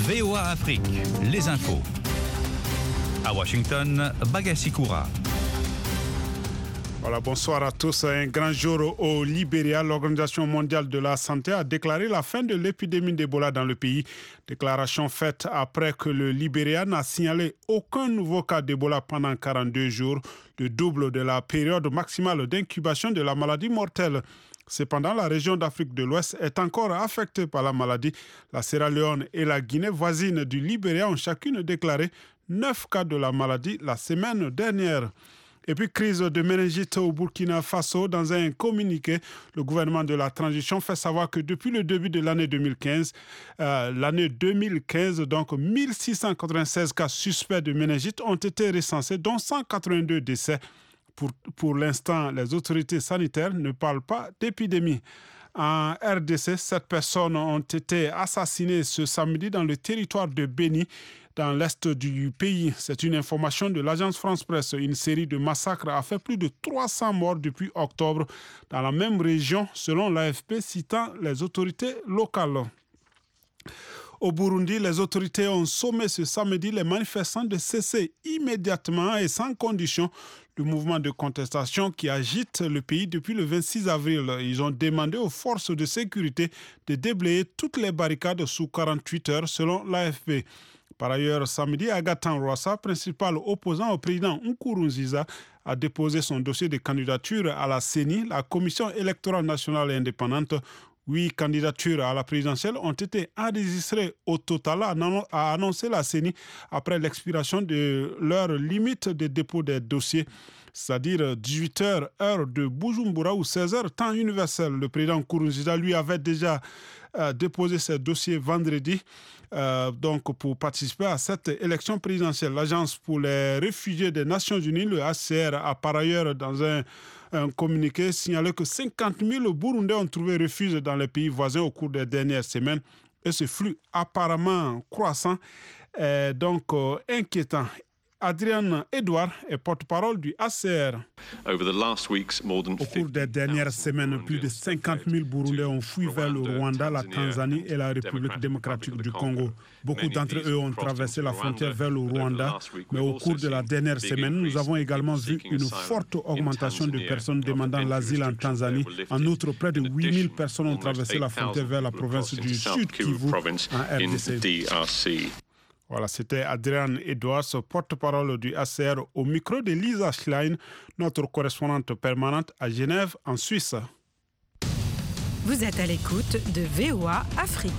VOA Afrique, les infos. À Washington, Bagassi Koura. Voilà, bonsoir à tous. Un grand jour au Libéria. L'Organisation mondiale de la santé a déclaré la fin de l'épidémie d'Ebola dans le pays. Déclaration faite après que le Libéria n'a signalé aucun nouveau cas d'Ebola pendant 42 jours, le double de la période maximale d'incubation de la maladie mortelle. Cependant, la région d'Afrique de l'Ouest est encore affectée par la maladie. La Sierra Leone et la Guinée voisine du Libéria ont chacune déclaré 9 cas de la maladie la semaine dernière. Et puis, crise de méningite au Burkina Faso. Dans un communiqué, le gouvernement de la transition fait savoir que depuis le début de l'année 2015, donc 1696 cas suspects de méningite ont été recensés, dont 182 décès. Pour l'instant, les autorités sanitaires ne parlent pas d'épidémie. En RDC, 7 personnes ont été assassinées ce samedi dans le territoire de Beni, dans l'est du pays. C'est une information de l'agence France-Presse. Une série de massacres a fait plus de 300 morts depuis octobre dans la même région, selon l'AFP, citant les autorités locales. Au Burundi, les autorités ont sommé ce samedi les manifestants de cesser immédiatement et sans condition le mouvement de contestation qui agite le pays depuis le 26 avril. Ils ont demandé aux forces de sécurité de déblayer toutes les barricades sous 48 heures, selon l'AFP. Par ailleurs, samedi, Agathon Rwasa, principal opposant au président Nkurunziza, a déposé son dossier de candidature à la CENI, la Commission électorale nationale et indépendante. 8 candidatures à la présidentielle ont été enregistrées au total, a annoncé la CENI après l'expiration de leur limite de dépôt des dossiers, c'est-à-dire 18h, heure de Bujumbura ou 16h, temps universel. Le président Nkurunziza, lui, avait déjà déposé ses dossiers vendredi donc pour participer à cette élection présidentielle. L'Agence pour les réfugiés des Nations Unies, le HCR, a par ailleurs, dans un communiqué, signalé que 50 000 Burundais ont trouvé refuge dans les pays voisins au cours des dernières semaines. Et ce flux apparemment croissant est donc inquiétant. Adrian Edouard est porte-parole du HCR. Au cours des dernières semaines, plus de 50 000 Burundais ont fui vers le Rwanda, la Tanzanie et la République démocratique du Congo. Beaucoup d'entre eux ont traversé la frontière vers le Rwanda, mais au cours de la dernière semaine, nous avons également vu une forte augmentation de personnes demandant l'asile en Tanzanie. En outre, près de 8 000 personnes ont traversé la frontière vers la province du Sud Kivu en RDC. Voilà, c'était Adrian Edwards, porte-parole du HCR, au micro de Lisa Schlein, notre correspondante permanente à Genève, en Suisse. Vous êtes à l'écoute de VOA Afrique.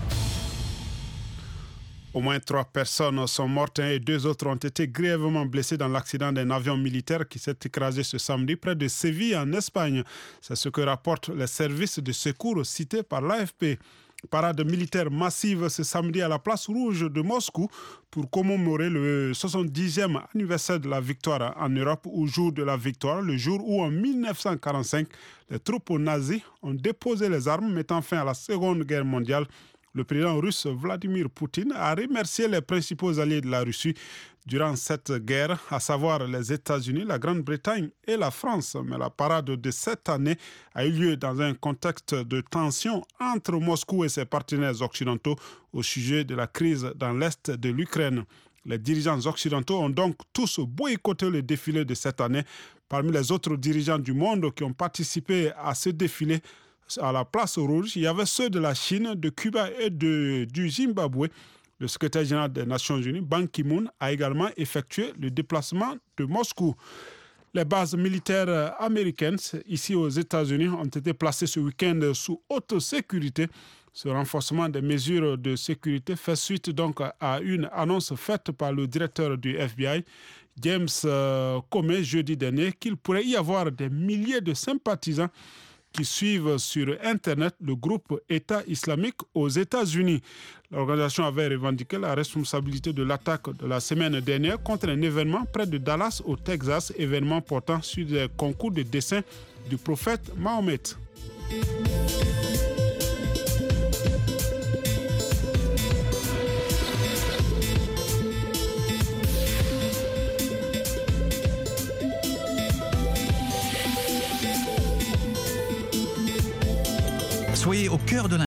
Au moins 3 personnes sont mortes et 2 autres ont été grièvement blessées dans l'accident d'un avion militaire qui s'est écrasé ce samedi près de Séville, en Espagne. C'est ce que rapportent les services de secours cités par l'AFP. Parade militaire massive ce samedi à la place rouge de Moscou pour commémorer le 70e anniversaire de la victoire en Europe, ou jour de la victoire, le jour où en 1945 les troupes nazies ont déposé les armes mettant fin à la Seconde Guerre mondiale. Le président russe Vladimir Poutine a remercié les principaux alliés de la Russie durant cette guerre, à savoir les États-Unis, la Grande-Bretagne et la France. Mais la parade de cette année a eu lieu dans un contexte de tension entre Moscou et ses partenaires occidentaux au sujet de la crise dans l'est de l'Ukraine. Les dirigeants occidentaux ont donc tous boycotté le défilé de cette année. Parmi les autres dirigeants du monde qui ont participé à ce défilé, à la place rouge, il y avait ceux de la Chine, de Cuba et du Zimbabwe. Le secrétaire général des Nations Unies, Ban Ki-moon, a également effectué le déplacement de Moscou. Les bases militaires américaines, ici aux États-Unis, ont été placées ce week-end sous haute sécurité. Ce renforcement des mesures de sécurité fait suite donc à une annonce faite par le directeur du FBI, James Comey, jeudi dernier, qu'il pourrait y avoir des milliers de sympathisants qui suivent sur Internet le groupe État islamique aux États-Unis. L'organisation avait revendiqué la responsabilité de l'attaque de la semaine dernière contre un événement près de Dallas, au Texas, événement portant sur des concours de dessin du prophète Mahomet. Soyez au cœur de